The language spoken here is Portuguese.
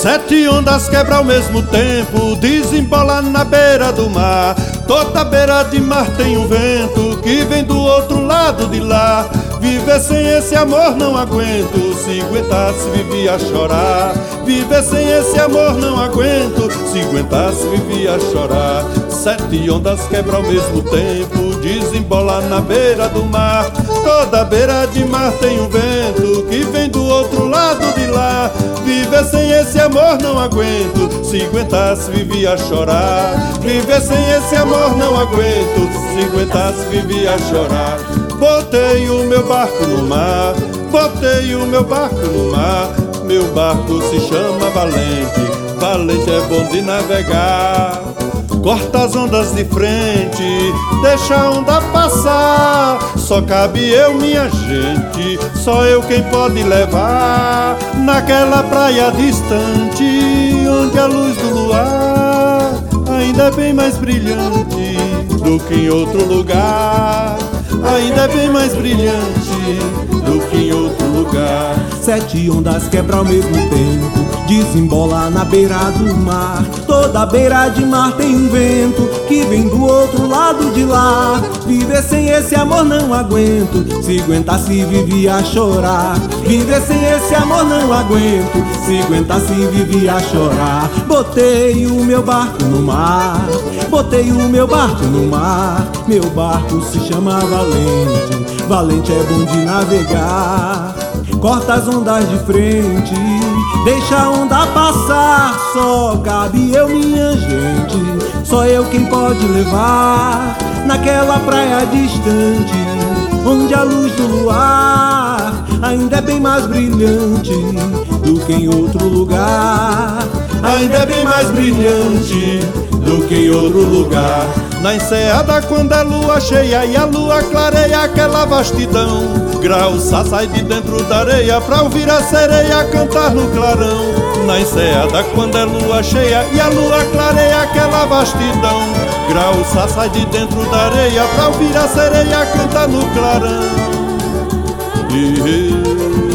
Sete ondas quebra ao mesmo tempo, desembola na beira do mar. Toda beira de mar tem um vento que vem do outro lado de lá. Viver sem esse amor não aguento, se aguentasse vivia a chorar. Viver sem esse amor não aguento, se aguentasse vivia a chorar. Sete ondas quebra ao mesmo tempo, desembola na beira do mar. Toda beira de mar tem um vento que vem do outro lado de lá. Viver sem esse amor não aguento, se aguentasse vivia a chorar. Viver sem esse amor não aguento, se aguentasse vivia a chorar. Botei o meu barco no mar, botei o meu barco no mar. Meu barco se chama Valente, valente é bom de navegar. Corta as ondas de frente, deixa a onda passar. Só cabe eu, minha gente, só eu quem pode levar. Naquela praia distante, onde a luz do luar ainda é bem mais brilhante do que em outro lugar. Ainda é bem mais brilhante do que em outro lugar. Sete ondas quebra ao mesmo tempo, desembola na beira do mar. Toda beira de mar tem um vento que vem do outro lado de lá. Viver sem esse amor não aguento, se aguentasse vivia a chorar. Viver sem esse amor não aguento, se aguentasse vivia a chorar. Botei o meu barco no mar, botei o meu barco no mar. Meu barco se chama Valente, valente é bom de navegar. Corta as ondas de frente, deixa a onda passar. Só cabe eu, minha gente, só eu quem pode levar. Naquela praia distante, onde a luz do luar ainda é bem mais brilhante do que em outro lugar. Ainda é bem mais brilhante do que em outro lugar. Na enseada quando é lua cheia e a lua clareia aquela vastidão, Graúça sai de dentro da areia pra ouvir a sereia cantar no clarão. Na enseada quando é lua cheia e a lua clareia aquela vastidão, Graúça sai de dentro da areia pra ouvir a sereia cantar no clarão.